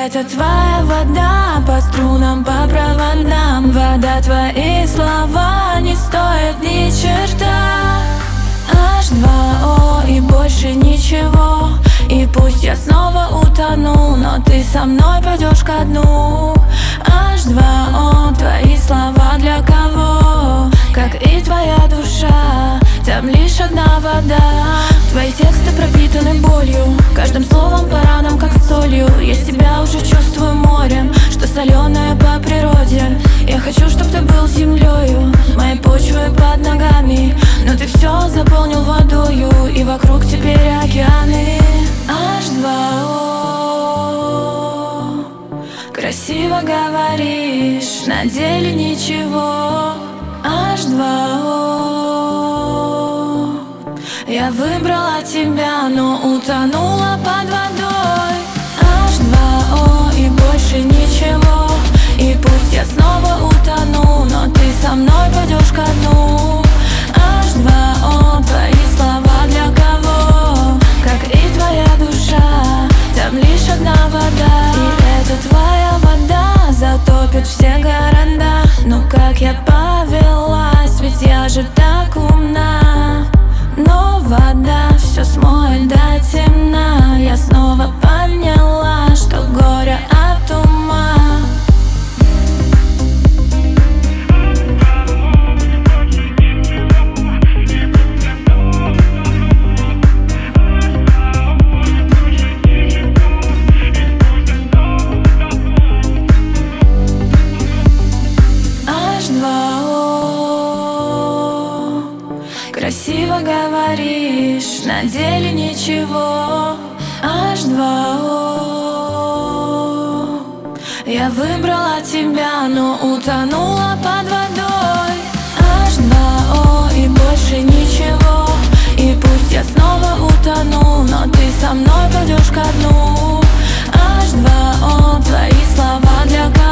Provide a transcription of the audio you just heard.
это твоя вода по струнам, по проводам. Вода, твои слова не стоят ни черта. H2O и больше ничего. И пусть я снова утону, но ты со мной пойдешь ко дну. H2O, твои слова для кого? Как и твоя душа, там лишь одна вода. Твои тексты пропитаны болью, каждым словом по ранам, как солью. Я себя уже чувствую морем, что соленое по природе. Я хочу, чтоб ты был землею, моей почвой под ногами. Но ты все заполнил водою, и вокруг теперь океаны. H2O, красиво говоришь, на деле ничего. H2O, я выбрала тебя, но утонула под водой. H2O и больше ничего. И пусть я снова утону, но ты со мной пойдешь ко дну. H2O, твои слова для кого? Как и твоя душа, там лишь одна вода. И это твоя вода затопит все города. Ну как я повелась, ведь я же так умна. Но вода все смоет до темна. Я снова поняла, что горе от ума. Красиво говоришь, на деле ничего. H2O, я выбрала тебя, но утонула под водой. H2O и больше ничего. И пусть я снова утону, но ты со мной пойдешь ко дну. H2O, твои слова для кого?